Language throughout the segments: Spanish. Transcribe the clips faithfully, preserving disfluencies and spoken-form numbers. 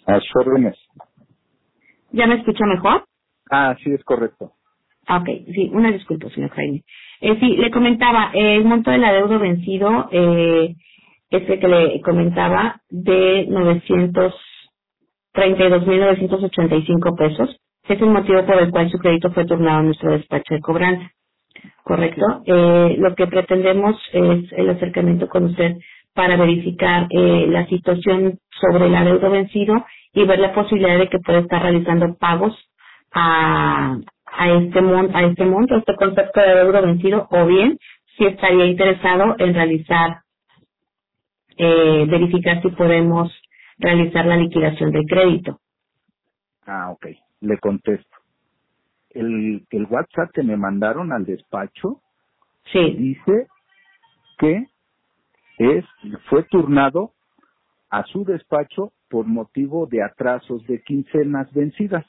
A sus órdenes. ¿Ya me escucha mejor? Ah, sí, es correcto. Ok, sí, una disculpa, señor Jaime. Eh, sí, le comentaba, eh, el monto del adeudo vencido, eh, ese que le comentaba, de novecientos treinta y dos mil novecientos ochenta y cinco pesos, es el motivo por el cual su crédito fue turnado a nuestro despacho de cobranza. ¿Correcto? Eh, lo que pretendemos es el acercamiento con usted para verificar eh, la situación sobre el adeudo vencido y ver la posibilidad de que pueda estar realizando pagos a, a este monto, a este monto, este concepto de adeudo vencido, o bien si estaría interesado en realizar, eh, verificar si podemos realizar la liquidación del crédito. Ah, ok. Le contesto. El, el WhatsApp que me mandaron al despacho Sí. dice que es fue turnado a su despacho por motivo de atrasos de quincenas vencidas.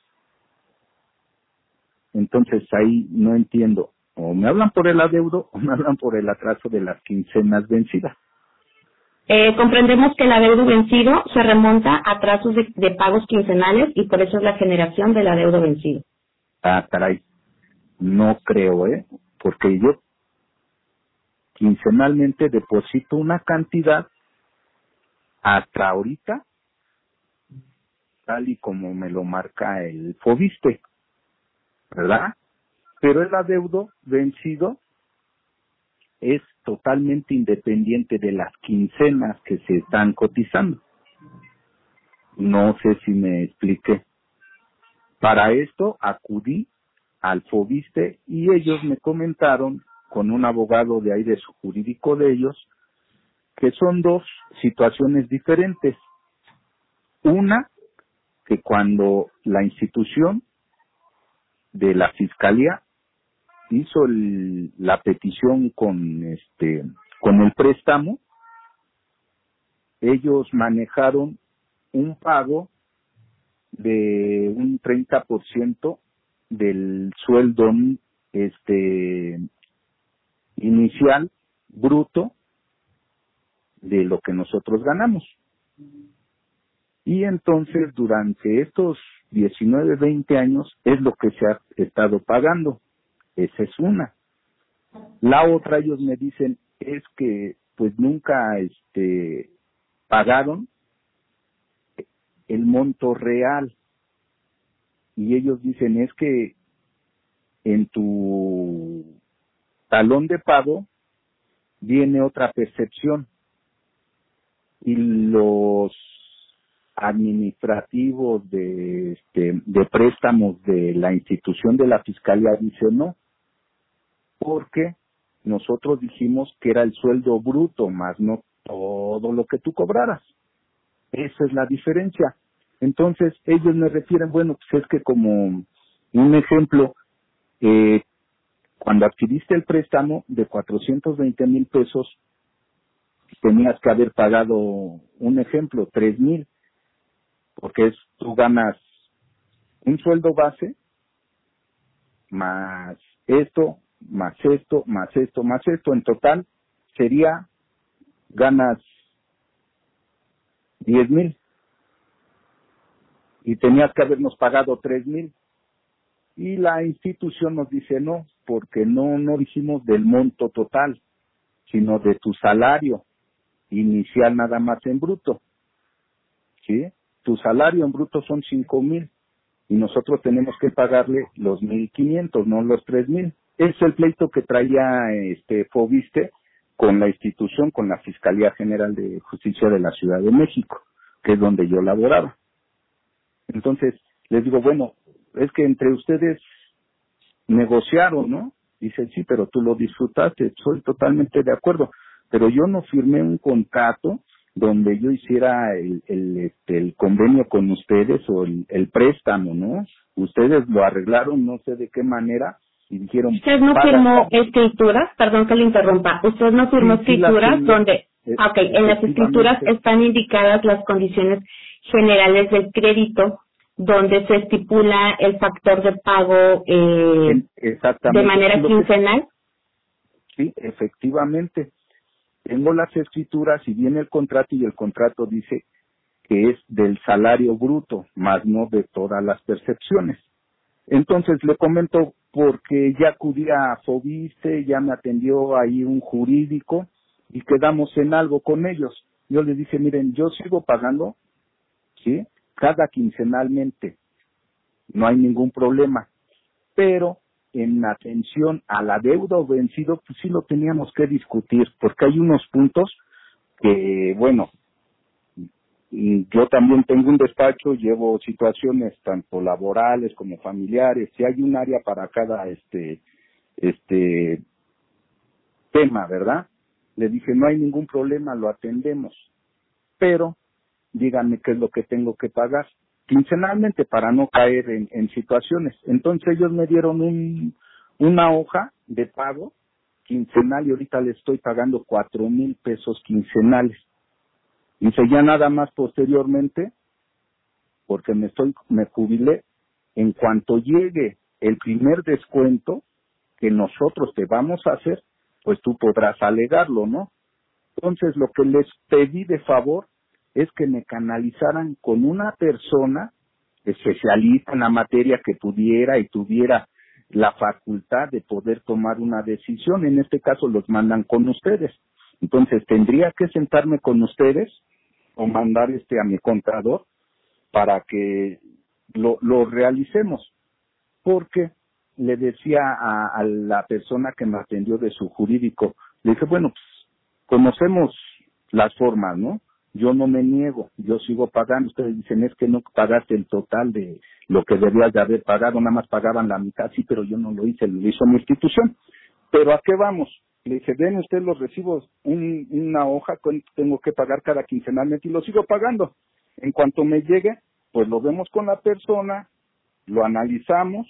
Entonces ahí no entiendo, o me hablan por el adeudo o me hablan por el atraso de las quincenas vencidas. Eh, comprendemos que el adeudo vencido se remonta a trazos de, de pagos quincenales y por eso es la generación del adeudo vencido. Ah, caray, no creo, ¿eh? Porque yo quincenalmente deposito una cantidad hasta ahorita, tal y como me lo marca el FOBISTE, ¿verdad? Pero el adeudo vencido es totalmente independiente de las quincenas que se están cotizando. No sé si me expliqué. Para esto acudí al FOBISTE y ellos me comentaron, con un abogado de ahí de su jurídico de ellos, que son dos situaciones diferentes. Una, que cuando la institución de la Fiscalía hizo el, la petición con este con el préstamo, ellos manejaron un pago de un treinta por ciento del sueldo este inicial bruto de lo que nosotros ganamos. Y entonces durante estos diecinueve, veinte años es lo que se ha estado pagando. Esa es una. La otra, ellos me dicen, es que pues nunca este pagaron el monto real. Y ellos dicen, es que en tu talón de pago viene otra percepción. Y los administrativos de este de préstamos de la institución de la Fiscalía dicen no, porque nosotros dijimos que era el sueldo bruto más no todo lo que tú cobraras. Esa es la diferencia. Entonces ellos me refieren, bueno, pues es que como un ejemplo, eh, cuando adquiriste el préstamo de cuatrocientos veinte mil pesos, tenías que haber pagado, un ejemplo, tres mil, porque es, tú ganas un sueldo base, más esto, más esto, más esto, más esto, en total sería, ganas diez mil, y tenías que habernos pagado tres mil, y la institución nos dice no, porque no, no dijimos del monto total, sino de tu salario inicial nada más en bruto, ¿sí? Tu salario en bruto son cinco mil, y nosotros tenemos que pagarle los mil quinientos, no los tres mil. Es el pleito que traía este FOBISTE con la institución, con la Fiscalía General de Justicia de la Ciudad de México, que es donde yo laboraba. Entonces, les digo, bueno, es que entre ustedes negociaron, ¿no? Dice, sí, pero tú lo disfrutaste, soy totalmente de acuerdo, pero yo no firmé un contrato donde yo hiciera el, el, este, el convenio con ustedes o el, el préstamo, ¿no? Ustedes lo arreglaron, no sé de qué manera, y dijeron... ¿Usted no firmó escrituras? Perdón que le interrumpa. ¿Usted no firmó sí, sí escrituras firmé, donde... eh, Ok, en las escrituras están indicadas las condiciones generales del crédito, donde se estipula el factor de pago eh, de manera quincenal? Sí, efectivamente. Tengo las escrituras y viene el contrato y el contrato dice que es del salario bruto, más no de todas las percepciones. Entonces le comento porque ya acudí a Fobiste, ya me atendió ahí un jurídico y quedamos en algo con ellos. Yo les dije, miren, yo sigo pagando, ¿sí? Cada quincenalmente, no hay ningún problema, pero en atención al adeudo vencido, pues sí lo teníamos que discutir, porque hay unos puntos que, bueno, yo también tengo un despacho, llevo situaciones tanto laborales como familiares, y hay un área para cada este este tema, ¿verdad? Le dije, no hay ningún problema, lo atendemos, pero díganme qué es lo que tengo que pagar quincenalmente para no caer en, en situaciones. Entonces ellos me dieron un una hoja de pago quincenal y ahorita le estoy pagando cuatro mil pesos quincenales. Dice, ya nada más posteriormente, porque me estoy, me jubilé, en cuanto llegue el primer descuento que nosotros te vamos a hacer, pues tú podrás alegarlo, ¿no? Entonces lo que les pedí de favor es que me canalizaran con una persona especialista en la materia que pudiera y tuviera la facultad de poder tomar una decisión. En este caso los mandan con ustedes. Entonces tendría que sentarme con ustedes o mandar este a mi contador para que lo, lo realicemos, porque le decía a, a la persona que me atendió de su jurídico, le dije, bueno, pues conocemos las formas, ¿no? Yo no me niego, yo sigo pagando. Ustedes dicen, es que no pagaste el total de lo que debías de haber pagado, nada más pagaban la mitad, sí, pero yo no lo hice, lo hizo mi institución. Pero ¿a qué vamos? Le dije, ven usted los recibos, un, una hoja que tengo que pagar cada quincenalmente y lo sigo pagando. En cuanto me llegue, pues lo vemos con la persona, lo analizamos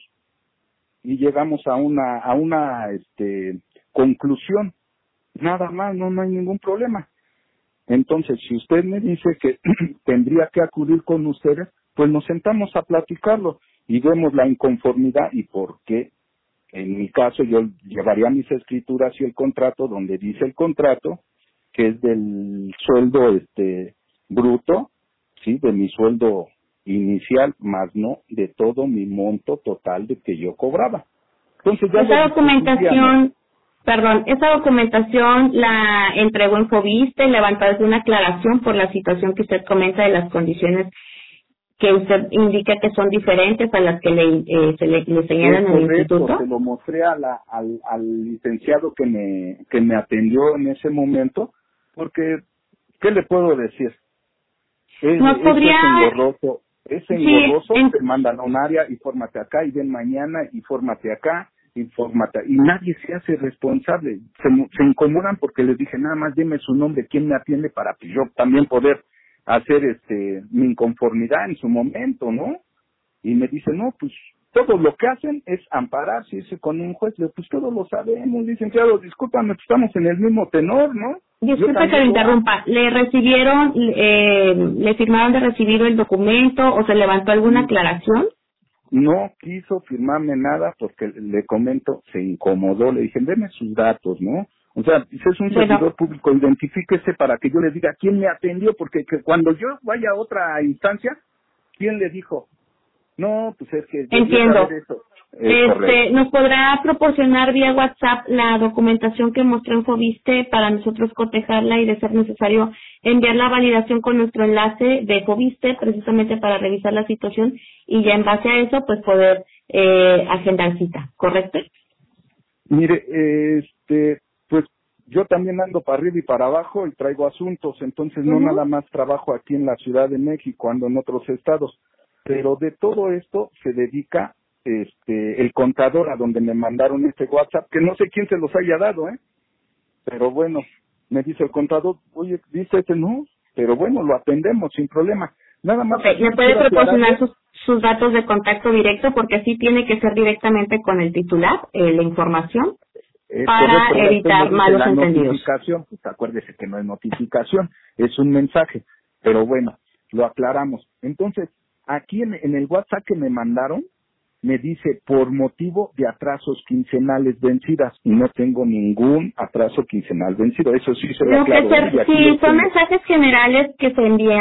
y llegamos a una a una este conclusión. Nada más, no, no hay ningún problema. Entonces, si usted me dice que tendría que acudir con ustedes, pues nos sentamos a platicarlo y vemos la inconformidad y por qué. En mi caso, yo llevaría mis escrituras y el contrato, donde dice el contrato, que es del sueldo este bruto, sí, de mi sueldo inicial, más no de todo mi monto total de que yo cobraba. Entonces ya esa documentación, perdón, esa documentación la entregó en Fobiste, levantó alguna aclaración por la situación que usted comenta de las condiciones que usted indica que son diferentes a las que le, eh, se le, le señalan en el instituto. Se lo mostré a la, al, al licenciado que me que me atendió en ese momento, porque ¿qué le puedo decir? Es, Nos podría... es engorroso, es engorroso, sí, en... te mandan a un área y fórmate acá, y ven mañana y fórmate acá, y fórmate, y nadie se hace responsable, se, se incomodan porque les dije, nada más dime su nombre, quién me atiende para pues, yo también poder hacer este mi inconformidad en su momento, ¿no? Y me dice, no, pues todo lo que hacen es ampararse, dice, con un juez. Le digo, pues todos lo sabemos, licenciado, discúlpame, estamos en el mismo tenor, ¿no? Disculpe que le interrumpa, ¿le recibieron, eh, le firmaron de recibido el documento o se levantó alguna aclaración? No quiso firmarme nada porque le comento, se incomodó, le dije, deme sus datos, ¿no? O sea, si es un bueno. servidor público, identifíquese para que yo le diga quién me atendió, porque que cuando yo vaya a otra instancia, ¿quién le dijo? No, pues es que... Entiendo. Eso. Este, ¿nos podrá proporcionar vía WhatsApp la documentación que mostró en Fobiste para nosotros cotejarla y, de ser necesario, enviar la validación con nuestro enlace de Fobiste precisamente para revisar la situación y ya en base a eso pues poder eh, agendar cita, ¿correcto? Mire, este, pues yo también ando para arriba y para abajo y traigo asuntos, entonces no uh-huh. nada más trabajo aquí en la Ciudad de México, ando en otros estados, pero de todo esto se dedica este el contador a donde me mandaron este WhatsApp, que no sé quién se los haya dado, ¿eh? Pero bueno, me dice el contador, oye, dice este no, pero bueno, lo atendemos sin problema. Nada más. Okay, ¿me puede proporcionar sus, sus datos de contacto directo? Porque sí tiene que ser directamente con el titular, eh, la información, eh, para correcto, evitar malos la entendidos. Notificación, pues acuérdese que no es notificación, es un mensaje, pero bueno, lo aclaramos. Entonces, aquí en, en el WhatsApp que me mandaron, me dice, por motivo de atrasos quincenales vencidas, y no tengo ningún atraso quincenal vencido, eso sí se lo aclaro. Ser, sí, son mensajes generales que se envían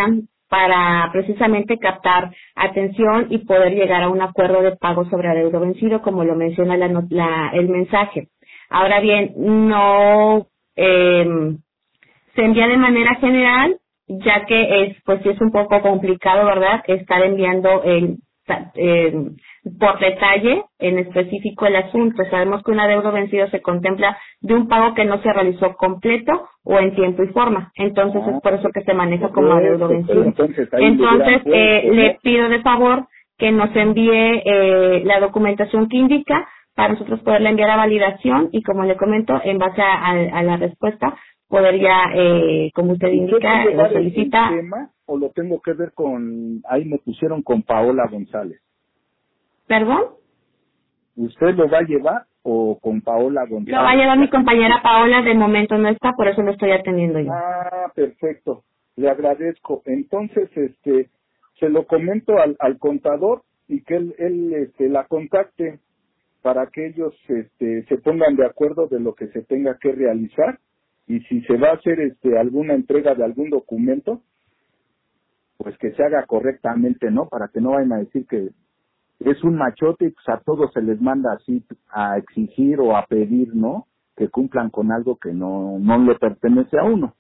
para precisamente captar atención y poder llegar a un acuerdo de pago sobre adeudo vencido, como lo menciona la, not- la, el mensaje. Ahora bien, no eh, se envía de manera general, ya que es, pues sí es un poco complicado, ¿verdad?, estar enviando el, eh, por detalle en específico el asunto. Sabemos que un adeudo vencido se contempla de un pago que no se realizó completo o en tiempo y forma. Entonces Ah, es por eso que se maneja como adeudo vencido. entonces, ahí Entonces le eh, puesto, le ¿no? pido de favor que nos envíe eh, la documentación que indica para nosotros poderle enviar a validación y, como le comento, en base a, a, a la respuesta poder ya, eh, como usted ¿Usted va a indica, o llevar el, el solicita. tema o lo tengo que ver con, ahí me pusieron con Paola González? ¿Perdón? ¿Usted lo va a llevar o con Paola Lo va a González? llevar mi compañera Paola, de momento no está, por eso lo estoy atendiendo yo. Ah, perfecto. Le agradezco. Entonces, este, se lo comento al, al contador y que él, él este, la contacte para que ellos este, se pongan de acuerdo de lo que se tenga que realizar, y si se va a hacer este, alguna entrega de algún documento, pues que se haga correctamente, ¿no? Para que no vayan a decir que es un machote y pues a todos se les manda así a exigir o a pedir, ¿no?, que cumplan con algo que no, no le pertenece a uno.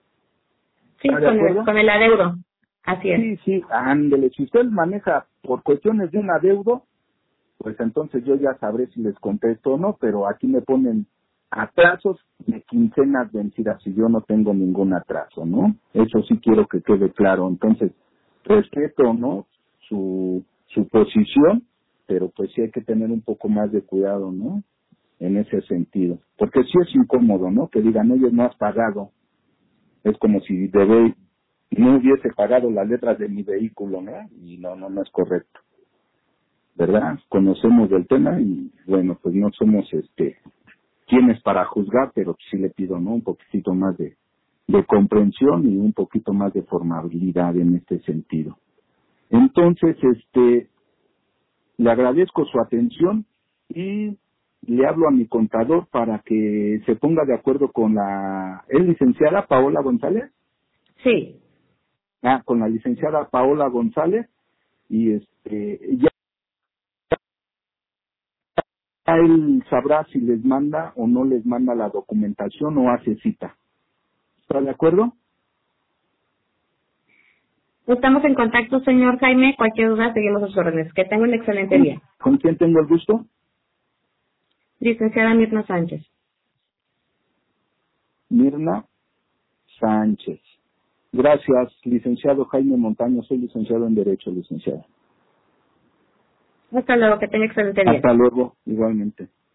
Sí, ¿Está de con el, acuerdo? con el adeudo. Así es. Sí, sí, ándele. Si usted maneja por cuestiones de un adeudo, pues entonces yo ya sabré si les contesto o no, pero aquí me ponen atrasos de quincenas vencidas y yo no tengo ningún atraso, ¿no? Eso sí quiero que quede claro. Entonces, respeto, ¿no?, su, su posición, pero pues sí hay que tener un poco más de cuidado, ¿no?, en ese sentido. Porque sí es incómodo, ¿no?, que digan, oye, no has pagado. Es como si debe, no hubiese pagado las letras de mi vehículo, ¿no? Y no, no, no es correcto, ¿verdad? Conocemos del tema y, bueno, pues no somos este quienes para juzgar, pero sí le pido, ¿no?, un poquitito más de, de comprensión y un poquito más de formabilidad en este sentido. Entonces, este, le agradezco su atención y le hablo a mi contador para que se ponga de acuerdo con la, ¿es licenciada Paola González? Sí. Ah, con la licenciada Paola González, y este, ya él sabrá si les manda o no les manda la documentación o hace cita. ¿Está de acuerdo? Estamos en contacto, señor Jaime. Cualquier duda, seguimos sus órdenes. Que tenga un excelente ¿Con, día. ¿Con quién tengo el gusto? Licenciada Mirna Sánchez. Mirna Sánchez. Gracias, licenciado Jaime Montaño. Soy licenciado en Derecho, licenciado. Hasta luego, que tenga excelente día. Hasta luego, igualmente.